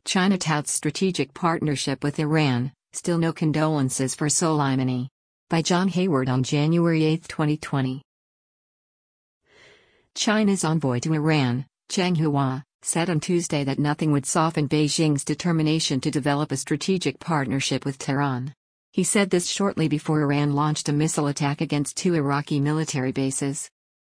China touts strategic partnership with Iran, still no condolences for Soleimani. By John Hayward on January 8, 2020. China's envoy to Iran, Zheng Hua, said on Tuesday that nothing would soften Beijing's determination to develop a strategic partnership with Tehran. He said this shortly before Iran launched a missile attack against 2 Iraqi military bases.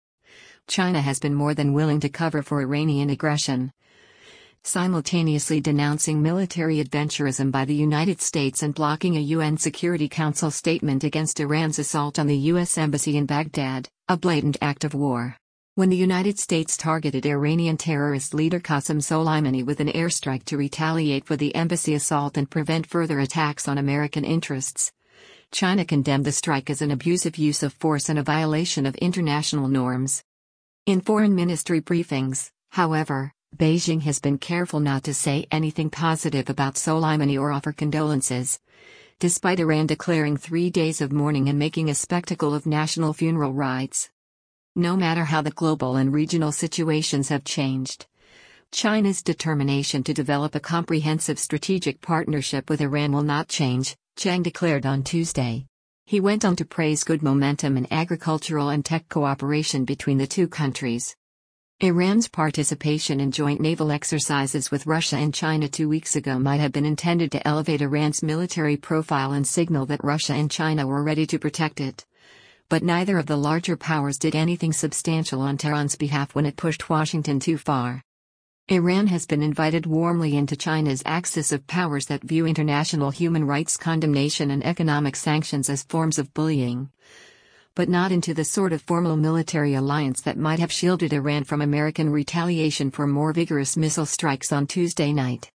China has been more than willing to cover for Iranian aggression, simultaneously denouncing military adventurism by the United States and blocking a UN Security Council statement against Iran's assault on the U.S. Embassy in Baghdad, a blatant act of war. When the United States targeted Iranian terrorist leader Qasem Soleimani with an airstrike to retaliate for the embassy assault and prevent further attacks on American interests, China condemned the strike as an abusive use of force and a violation of international norms. In foreign ministry briefings, however, Beijing has been careful not to say anything positive about Soleimani or offer condolences, despite Iran declaring 3 days of mourning and making a spectacle of national funeral rites. No matter how the global and regional situations have changed, China's determination to develop a comprehensive strategic partnership with Iran will not change, Zheng declared on Tuesday. He went on to praise good momentum in agricultural and tech cooperation between the two countries. Iran's participation in joint naval exercises with Russia and China 2 weeks ago might have been intended to elevate Iran's military profile and signal that Russia and China were ready to protect it. But neither of the larger powers did anything substantial on Tehran's behalf when it pushed Washington too far. Iran has been invited warmly into China's axis of powers that view international human rights condemnation and economic sanctions as forms of bullying, but not into the sort of formal military alliance that might have shielded Iran from American retaliation for more vigorous missile strikes on Tuesday night.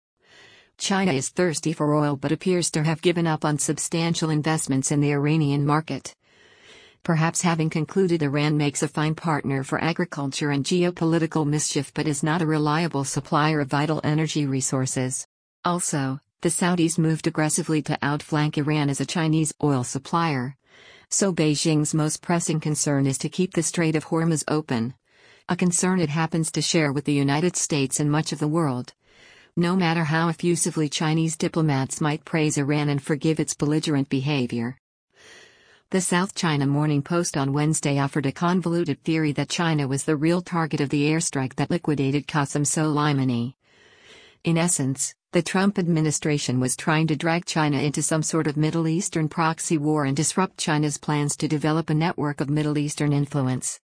China is thirsty for oil but appears to have given up on substantial investments in the Iranian market, perhaps having concluded Iran makes a fine partner for agriculture and geopolitical mischief but is not a reliable supplier of vital energy resources. Also, the Saudis moved aggressively to outflank Iran as a Chinese oil supplier, so Beijing's most pressing concern is to keep the Strait of Hormuz open, a concern it happens to share with the United States and much of the world. No matter how effusively Chinese diplomats might praise Iran and forgive its belligerent behavior. The South China Morning Post on Wednesday offered a convoluted theory that China was the real target of the airstrike that liquidated Qasem Soleimani. In essence, the Trump administration was trying to drag China into some sort of Middle Eastern proxy war and disrupt China's plans to develop a network of Middle Eastern influence.